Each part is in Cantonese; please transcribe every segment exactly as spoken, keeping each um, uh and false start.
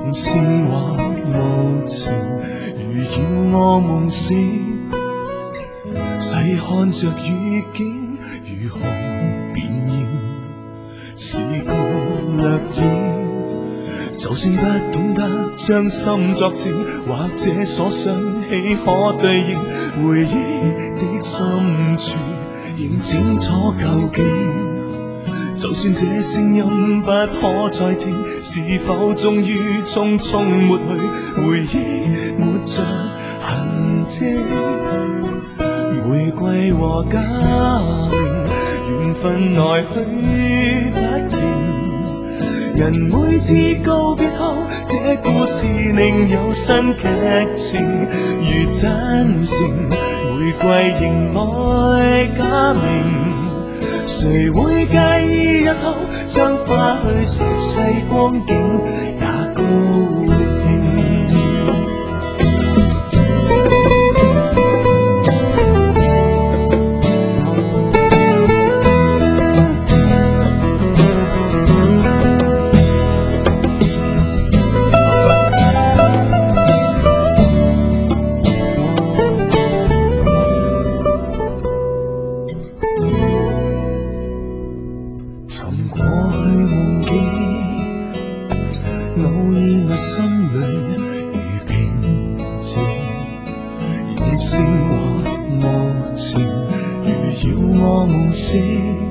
用声或无情，如要我梦醒，细看着雨景如何变现，是个掠影。就算不懂得將心作證，或者所想起可對應，回憶的深處仍清楚究竟。就算這聲音不可再聽，是否終於匆匆抹去，回憶沒着痕跡。玫瑰和假名，緣分來去不停。人每次告別後，這故事另有新劇情。如真誠，玫瑰仍愛假名，誰會介意日後將花去十世光景也高興。偶爾我心裏如平靜，用聲或無情，如要我夢醒，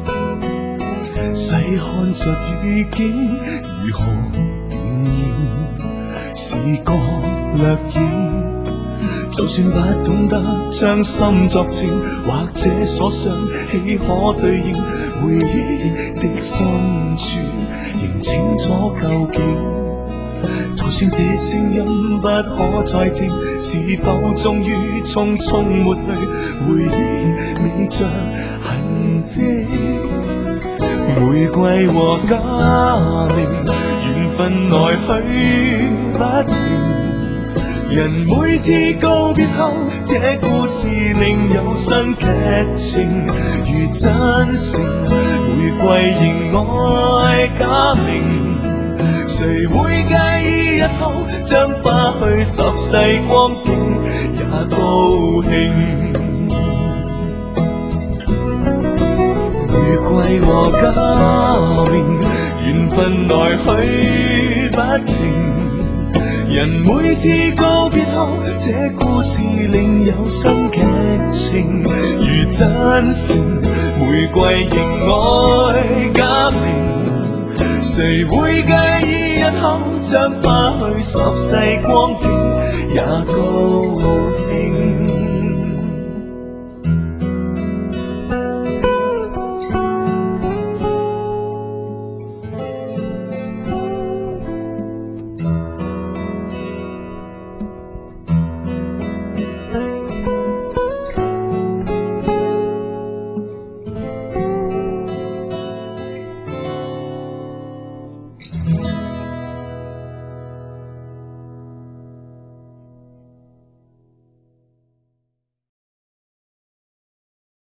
細看着雨景如何變現，是個掠影。就算不懂得將心作證，或者所想起可對應，回憶的深處仍清楚究竟。就算這聲音不可再聽，是否終於匆匆抹去，回憶未着痕跡。玫瑰和假名，緣分來去不停。人每次告別後，這故事另有新劇情。如真誠，玫瑰仍愛假名，誰會介意日後將花去十世光景也高興。玫瑰和假名，緣分來去不停。人每次告別後，這故事另有新劇情。如真誠，玫瑰仍愛假名，誰會介意日後將花去十世光景也高興。